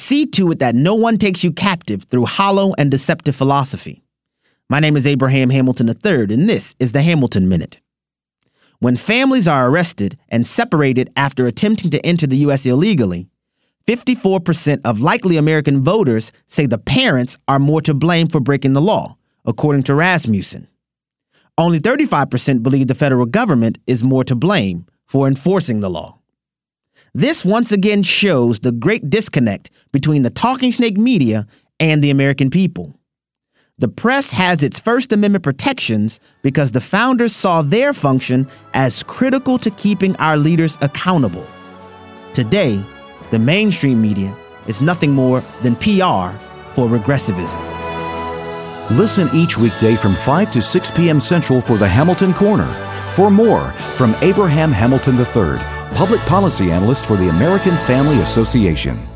See to it that no one takes you captive through hollow and deceptive philosophy. My name is Abraham Hamilton III, and this is the Hamilton Minute. When families are arrested and separated after attempting to enter the U.S. illegally, 54% of likely American voters say the parents are more to blame for breaking the law, according to Rasmussen. Only 35% believe the federal government is more to blame for enforcing the law. This once again shows the great disconnect between the talking snake media and the American people. The press has its First Amendment protections because the founders saw their function as critical to keeping our leaders accountable. Today, the mainstream media is nothing more than PR for regressivism. Listen each weekday from 5 to 6 p.m. Central for the Hamilton Corner. For more from Abraham Hamilton III, Public Policy Analyst for the American Family Association.